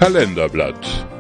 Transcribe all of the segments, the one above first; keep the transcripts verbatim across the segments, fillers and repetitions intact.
Kalenderblatt.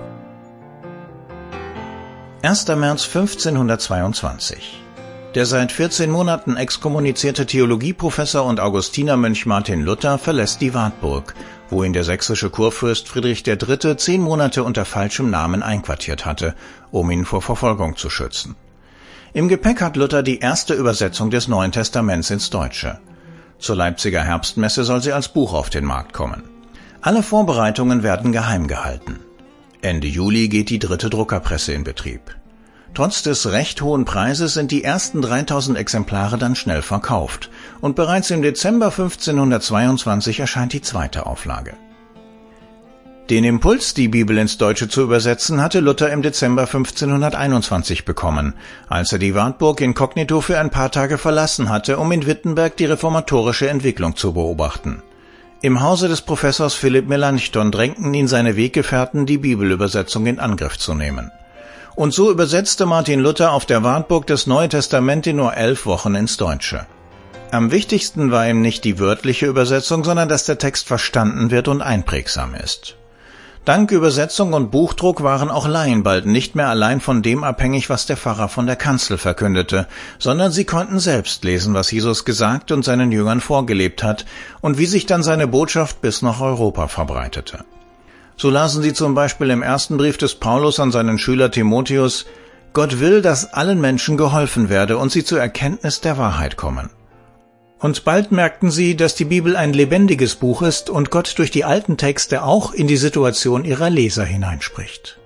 erster März fünfzehnhundertzweiundzwanzig. Der seit vierzehn Monaten exkommunizierte Theologieprofessor und Augustinermönch Martin Luther verlässt die Wartburg, wo ihn der sächsische Kurfürst Friedrich der Dritte zehn Monate unter falschem Namen einquartiert hatte, um ihn vor Verfolgung zu schützen. Im Gepäck hat Luther die erste Übersetzung des Neuen Testaments ins Deutsche. Zur Leipziger Herbstmesse soll sie als Buch auf den Markt kommen. Alle Vorbereitungen werden geheim gehalten. Ende Juli geht die dritte Druckerpresse in Betrieb. Trotz des recht hohen Preises sind die ersten dreitausend Exemplare dann schnell verkauft und bereits im Dezember fünfzehnhundertzweiundzwanzig erscheint die zweite Auflage. Den Impuls, die Bibel ins Deutsche zu übersetzen, hatte Luther im Dezember fünfzehnhunderteinundzwanzig bekommen, als er die Wartburg inkognito für ein paar Tage verlassen hatte, um in Wittenberg die reformatorische Entwicklung zu beobachten. Im Hause des Professors Philipp Melanchthon drängten ihn seine Weggefährten, die Bibelübersetzung in Angriff zu nehmen. Und so übersetzte Martin Luther auf der Wartburg das Neue Testament in nur elf Wochen ins Deutsche. Am wichtigsten war ihm nicht die wörtliche Übersetzung, sondern dass der Text verstanden wird und einprägsam ist. Dank Übersetzung und Buchdruck waren auch Laien bald nicht mehr allein von dem abhängig, was der Pfarrer von der Kanzel verkündete, sondern sie konnten selbst lesen, was Jesus gesagt und seinen Jüngern vorgelebt hat und wie sich dann seine Botschaft bis nach Europa verbreitete. So lasen sie zum Beispiel im ersten Brief des Paulus an seinen Schüler Timotheus: Gott will, dass allen Menschen geholfen werde und sie zur Erkenntnis der Wahrheit kommen. Und bald merkten sie, dass die Bibel ein lebendiges Buch ist und Gott durch die alten Texte auch in die Situation ihrer Leser hineinspricht.